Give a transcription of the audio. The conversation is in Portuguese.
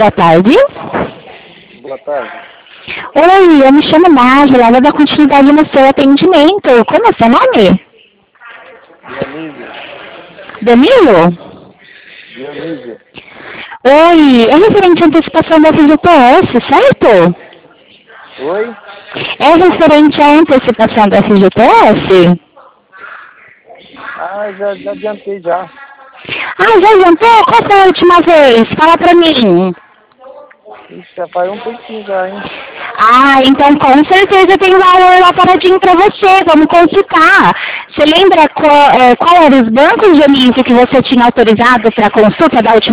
Boa tarde. Boa tarde. Oi, eu me chamo Nájila, vou dar continuidade no seu atendimento. Como é seu nome? Dionísio. Danilo? Dionísio. Oi, é referente à antecipação da FGTS, certo? Oi? É referente à antecipação da FGTS? Ah, já adiantei já. Ah, já adiantou? Qual foi a última vez? Fala pra mim. Ixi, já faz um tempinho já, hein? Ah, então com certeza tem valor lá paradinho pra você, vamos consultar. Você lembra qual eram os bancos, Dionísio, que você tinha autorizado para consulta da última